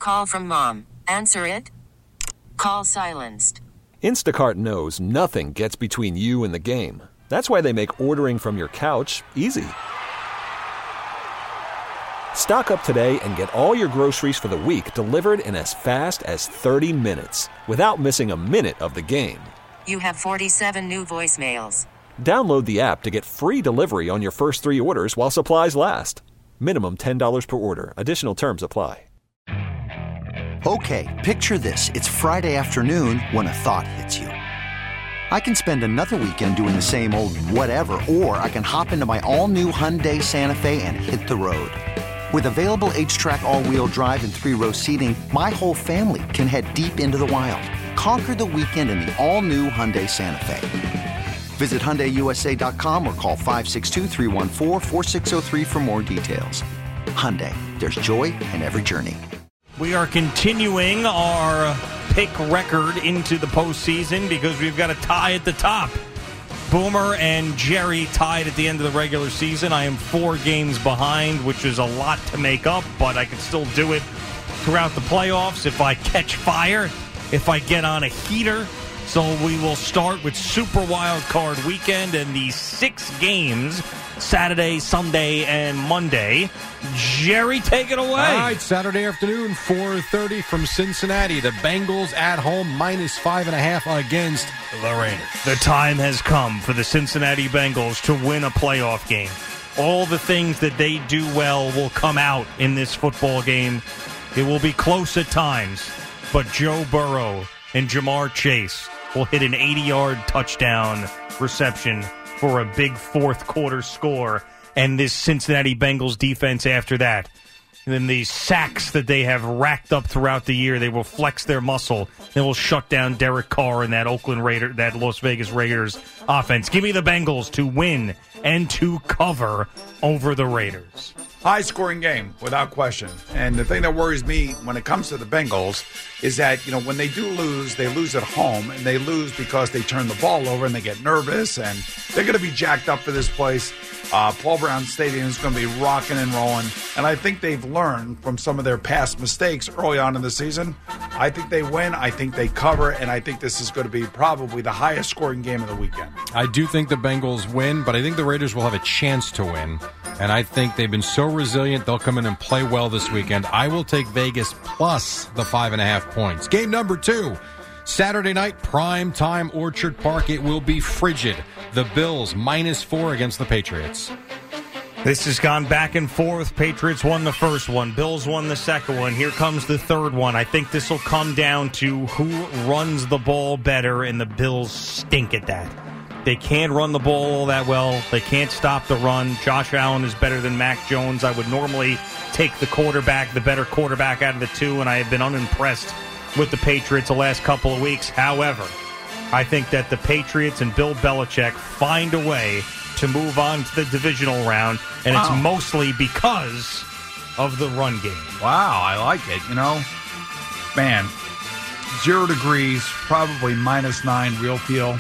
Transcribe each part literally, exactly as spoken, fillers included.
call from mom. Answer it. Call silenced. Instacart knows nothing gets between you and the game. That's why they make ordering from your couch easy. Stock up today and get all your groceries for the week delivered in as fast as thirty minutes without missing a minute of the game. You have forty-seven new voicemails. Download the app to get free delivery on your first three orders while supplies last. Minimum ten dollars per order. Additional terms apply. Okay, picture this. It's Friday afternoon when a thought hits you. I can spend another weekend doing the same old whatever, or I can hop into my all-new Hyundai Santa Fe and hit the road. With available H-Track all-wheel drive and three-row seating, my whole family can head deep into the wild. Conquer the weekend in the all-new Hyundai Santa Fe. Visit Hyundai U S A dot com or call five six two, three one four, four six zero three for more details. Hyundai, there's joy in every journey. We are continuing our pick record into the postseason because we've got a tie at the top. Boomer and Jerry tied at the end of the regular season. I am four games behind, which is a lot to make up, but I can still do it throughout the playoffs if I catch fire, if I get on a heater. So we will start with Super Wild Card Weekend and the six games, Saturday, Sunday, and Monday. Jerry, take it away. All right, Saturday afternoon, four thirty from Cincinnati. The Bengals at home, minus five and a half against the Raiders. The time has come for the Cincinnati Bengals to win a playoff game. All the things that they do well will come out in this football game. It will be close at times, but Joe Burrow and Jamar Chase will hit an eighty-yard touchdown reception for a big fourth-quarter score. And this Cincinnati Bengals defense after that. And then the sacks that they have racked up throughout the year, they will flex their muscle. They will shut down Derek Carr and that Oakland Raider, that Las Vegas Raiders offense. Give me the Bengals to win and to cover over the Raiders. High-scoring game, without question. And the thing that worries me when it comes to the Bengals is that, you know, when they do lose, they lose at home, and they lose because they turn the ball over and they get nervous, and they're going to be jacked up for this place. Uh, Paul Brown Stadium is going to be rocking and rolling, and I think they've learned from some of their past mistakes early on in the season. I think they win, I think they cover, and I think this is going to be probably the highest-scoring game of the weekend. I do think the Bengals win, but I think the Raiders will have a chance to win. And I think they've been so resilient, they'll come in and play well this weekend. I will take Vegas plus the five and a half points. Game number two, Saturday night, prime time, Orchard Park. It will be frigid. The Bills minus four against the Patriots. This has gone back and forth. Patriots won the first one. Bills won the second one. Here comes the third one. I think this will come down to who runs the ball better, and the Bills stink at that. They can't run the ball all that well. They can't stop the run. Josh Allen is better than Mac Jones. I would normally take the quarterback, the better quarterback out of the two, and I have been unimpressed with the Patriots the last couple of weeks. However, I think that the Patriots and Bill Belichick find a way to move on to the divisional round, and wow. It's mostly because of the run game. Wow, I like it. You know, man, zero degrees, probably minus nine real feel.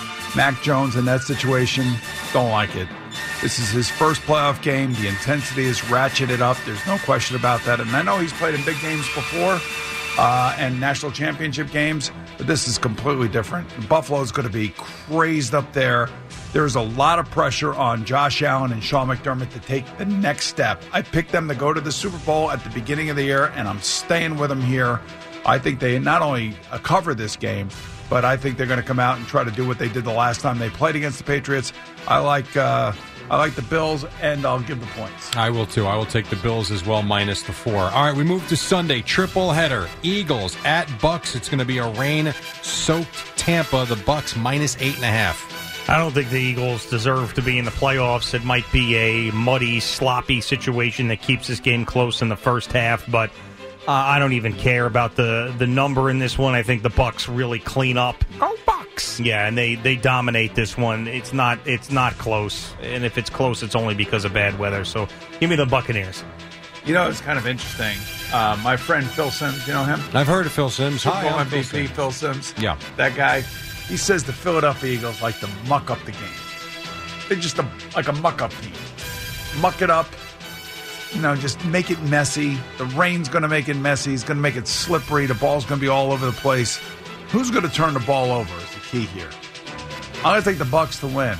Mac Jones in that situation, don't like it. This is his first playoff game. The intensity is ratcheted up. There's no question about that. And I know he's played in big games before uh, and national championship games, but this is completely different. Buffalo's going to be crazed up there. There's a lot of pressure on Josh Allen and Sean McDermott to take the next step. I picked them to go to the Super Bowl at the beginning of the year, and I'm staying with them here. I think they not only cover this game, but I think they're going to come out and try to do what they did the last time they played against the Patriots. I like uh, I like the Bills, and I'll give the points. I will, too. I will take the Bills as well, minus the four. All right, we move to Sunday. Triple header. Eagles at Bucks. It's going to be a rain-soaked Tampa. The Bucks minus eight and a half. I don't think the Eagles deserve to be in the playoffs. It might be a muddy, sloppy situation that keeps this game close in the first half, but Uh, I don't even care about the, the number in this one. I think the Bucks really clean up. Go Bucks! Yeah, and they, they dominate this one. It's not it's not close, and if it's close, it's only because of bad weather. So give me the Buccaneers. You know, it's kind of interesting. Uh, my friend Phil Simms, you know him? I've heard of Phil Simms. Super Bowl Hi, M V P, Phil Simms. Phil Simms. Yeah. That guy, he says the Philadelphia Eagles like to muck up the game. They're just a, like a muck-up team. Muck it up. you know, just make it messy. The rain's going to make it messy. It's going to make it slippery. The ball's going to be all over the place. Who's going to turn the ball over is the key here. I'm going to take the Bucs to win.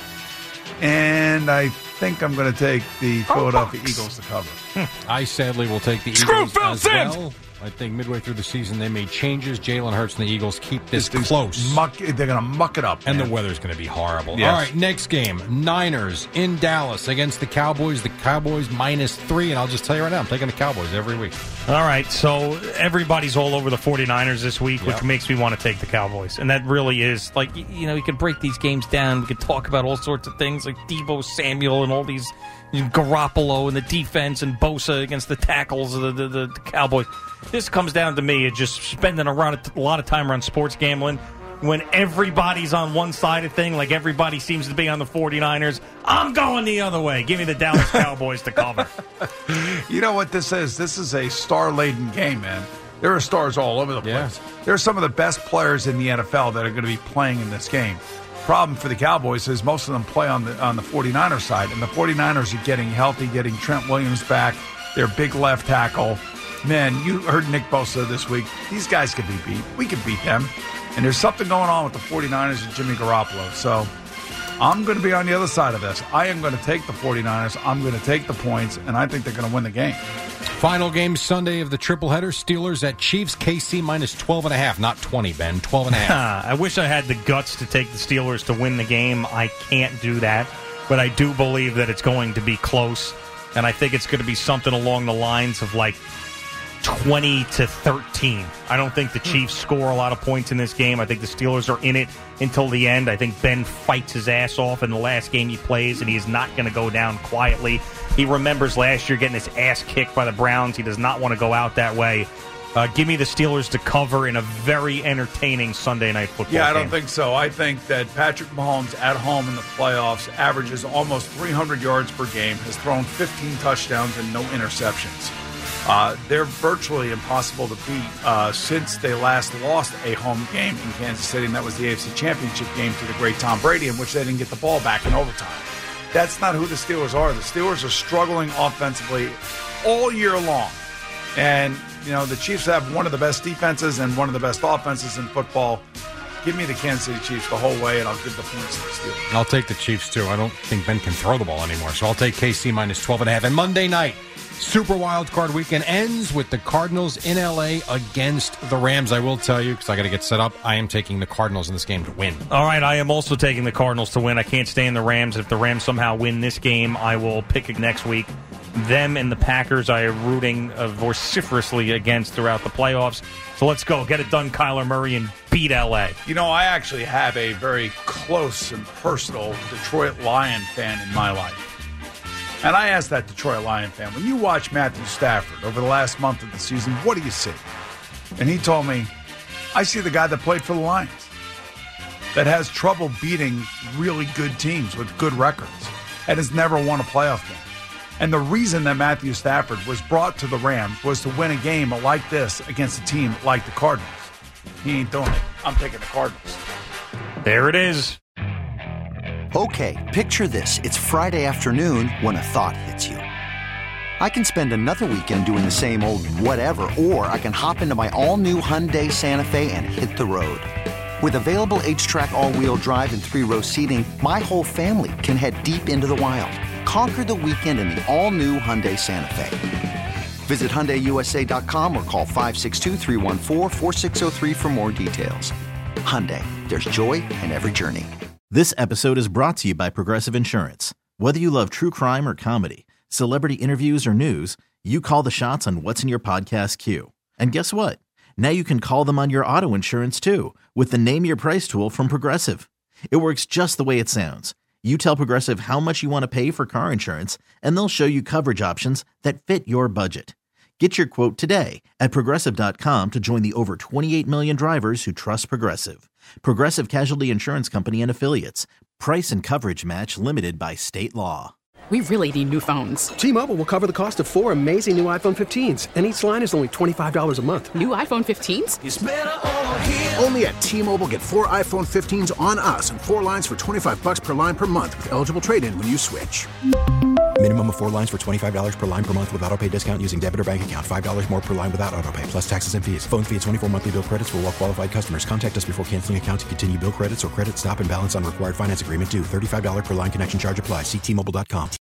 And I think I'm going to take the Philadelphia oh, Eagles to cover. I sadly will take the Screw Eagles Phil as Simms. well. I think midway through the season they made changes. Jalen Hurts and the Eagles keep this This close. Muck, they're going to muck it up. And man. the weather's going to be horrible. Yes. All right, next game. Niners in Dallas against the Cowboys. The Cowboys minus three. And I'll just tell you right now, I'm taking the Cowboys every week. All right, so everybody's all over the 49ers this week, which Yep. makes me want to take the Cowboys. And that really is, like, you know, you could break these games down. We could talk about all sorts of things like Deebo Samuel and all these, you know, Garoppolo and the defense and Bosa against the tackles of the, the, the, the Cowboys. This comes down to me, just spending a lot, of, a lot of time around sports gambling. When everybody's on one side of thing, like everybody seems to be on the 49ers, I'm going the other way. Give me the Dallas Cowboys to cover. You know what this is? This is a star-laden game, man. There are stars all over the place. Yeah. There are some of the best players in the N F L that are going to be playing in this game. Problem for the Cowboys is most of them play on the on the 49ers side, and the 49ers are getting healthy, getting Trent Williams back, their big left tackle. Man, you heard Nick Bosa this week. These guys could be beat. We could beat them. And there's something going on with the 49ers and Jimmy Garoppolo. So I'm going to be on the other side of this. I am going to take the 49ers. I'm going to take the points, and I think they're going to win the game. Final game Sunday of the triple-header. Steelers at Chiefs. K C minus twelve and a half. Not twenty, Ben. twelve and a half. I wish I had the guts to take the Steelers to win the game. I can't do that. But I do believe that it's going to be close. And I think it's going to be something along the lines of like twenty to thirteen. I don't think the Chiefs score a lot of points in this game. I think the Steelers are in it until the end. I think Ben fights his ass off in the last game he plays, and he is not going to go down quietly. He remembers last year getting his ass kicked by the Browns. He does not want to go out that way. Uh, give me the Steelers to cover in a very entertaining Sunday night football Yeah, I game. don't think so. I think that Patrick Mahomes at home in the playoffs averages almost three hundred yards per game, has thrown fifteen touchdowns and no interceptions. Uh, they're virtually impossible to beat uh, since they last lost a home game in Kansas City, and that was the A F C Championship game to the great Tom Brady, in which they didn't get the ball back in overtime. That's not who the Steelers are. The Steelers are struggling offensively all year long. And, you know, the Chiefs have one of the best defenses and one of the best offenses in football. Give me the Kansas City Chiefs the whole way, and I'll give the points to the Steelers. I'll take the Chiefs, too. I don't think Ben can throw the ball anymore, so I'll take K C minus twelve and a half. And Monday night, Super Wild Card Weekend ends with the Cardinals in L A against the Rams. I will tell you, because I got to get set up, I am taking the Cardinals in this game to win. All right, I am also taking the Cardinals to win. I can't stand the Rams. If the Rams somehow win this game, I will pick it next week. Them and the Packers I am rooting uh, vociferously against throughout the playoffs. So let's go. Get it done, Kyler Murray, and beat L A. You know, I actually have a very close and personal Detroit Lion fan in my life. And I asked that Detroit Lion fan, when you watch Matthew Stafford over the last month of the season, what do you see? And he told me, I see the guy that played for the Lions, that has trouble beating really good teams with good records, and has never won a playoff game. And the reason that Matthew Stafford was brought to the Rams was to win a game like this against a team like the Cardinals. He ain't doing it. I'm taking the Cardinals. There it is. Okay, picture this. It's Friday afternoon when a thought hits you. I can spend another weekend doing the same old whatever, or I can hop into my all-new Hyundai Santa Fe and hit the road. With available H-Track all-wheel drive and three-row seating, my whole family can head deep into the wild. Conquer the weekend in the all-new Hyundai Santa Fe. Visit Hyundai U S A dot com or call five six two, three one four, four six zero three for more details. Hyundai, there's joy in every journey. This episode is brought to you by Progressive Insurance. Whether you love true crime or comedy, celebrity interviews or news, you call the shots on what's in your podcast queue. And guess what? Now you can call them on your auto insurance too with the Name Your Price tool from Progressive. It works just the way it sounds. You tell Progressive how much you want to pay for car insurance, and they'll show you coverage options that fit your budget. Get your quote today at Progressive dot com to join the over twenty-eight million drivers who trust Progressive. Progressive Casualty Insurance Company and Affiliates. Price and coverage match limited by state law. We really need new phones. T-Mobile will cover the cost of four amazing new iPhone fifteens, and each line is only twenty-five dollars a month. New iPhone fifteens? It's better over here. Only at T-Mobile, get four iPhone fifteens on us and four lines for twenty-five bucks per line per month with eligible trade-in when you switch. Minimum of four lines for twenty-five dollars per line per month with autopay discount using debit or bank account. five dollars more per line without autopay, plus taxes and fees. Phone fee at twenty-four monthly bill credits for well qualified customers. Contact us before canceling account to continue bill credits or credit stop and balance on required finance agreement due. thirty-five dollars per line connection charge applies. See T Mobile dot com.